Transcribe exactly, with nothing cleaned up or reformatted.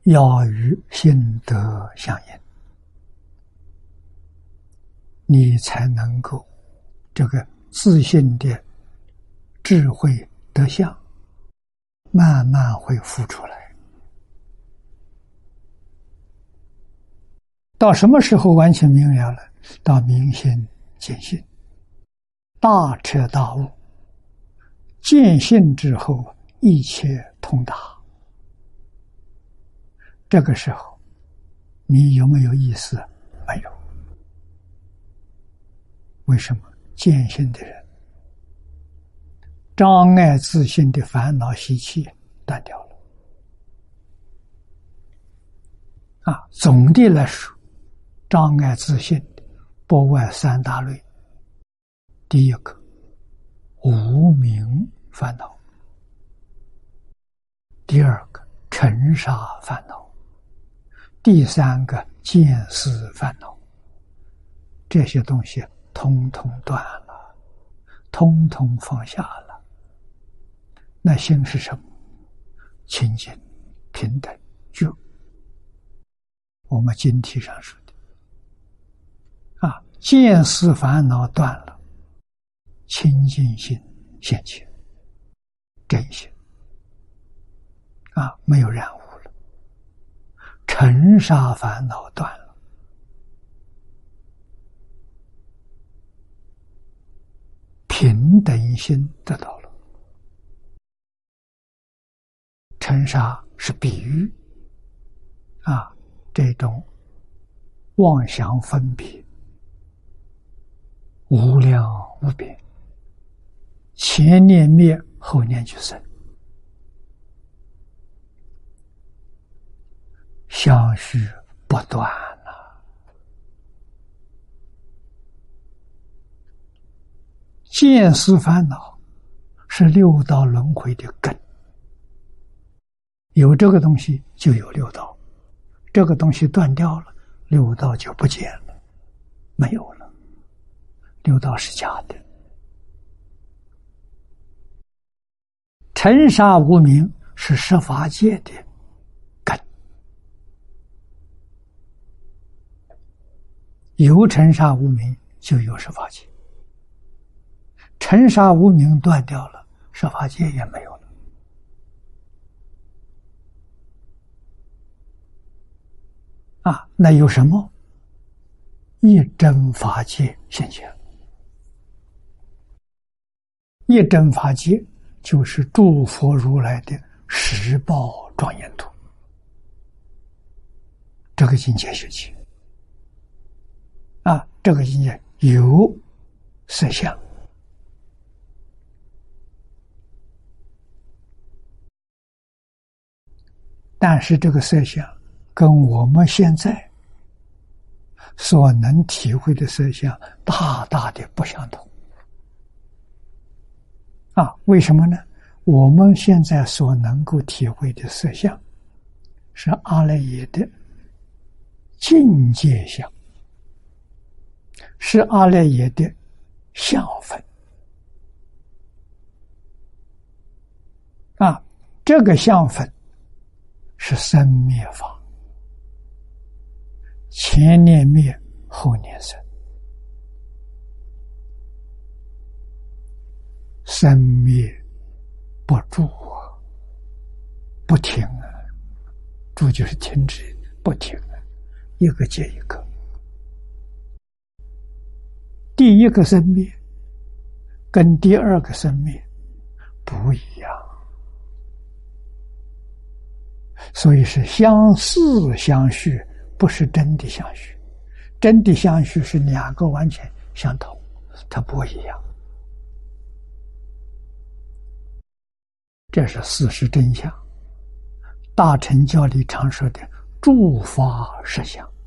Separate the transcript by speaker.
Speaker 1: 要与心得相应，你才能够这个自信的智慧德相慢慢会浮出来。到什么时候完全明了了？到明心见性，大彻大悟，见性之后一切通达。这个时候你有没有意思？没有。为什么？见性的人障碍自信的烦恼习气断掉了啊！总的来说，障碍自信的不外三大类。第一个，无明烦恼；第二个，尘沙烦恼；第三个，见思烦恼。这些东西通通断了，通通放下了。那心是什么？清净、平等、觉。我们经题上说的啊，见思烦恼断了，清净心现前，真心啊，没有染污了。尘沙烦恼断了，平等心得到了。尘沙是比喻啊，这种妄想分别无量无边，前念灭，后念就生，相续不断了。见思烦恼是六道轮回的根，有这个东西就有六道，这个东西断掉了，六道就不见了，没有了。六道是假的。尘沙无明是十法界的根，有尘沙无明就有十法界，尘沙无明断掉了，十法界也没有了。啊，那有什么？一真法界现前。一真法界就是诸佛如来的十报庄严图，这个境界学起啊，这个境界有色相，但是这个色相跟我们现在所能体会的色相大大的不相同啊！为什么呢？我们现在所能够体会的色相是阿赖耶的境界相，是阿赖耶的相分啊！这个相分是生灭法，前念灭，后念生，生灭不住啊，不停啊，住就是停止，不停啊，一个接一个。第一个生灭跟第二个生灭不一样，所以是相似相续，不是真的相续。真的相续是两个完全相同，它不一样。这是事实真相。大乘教里常说的诸法实相。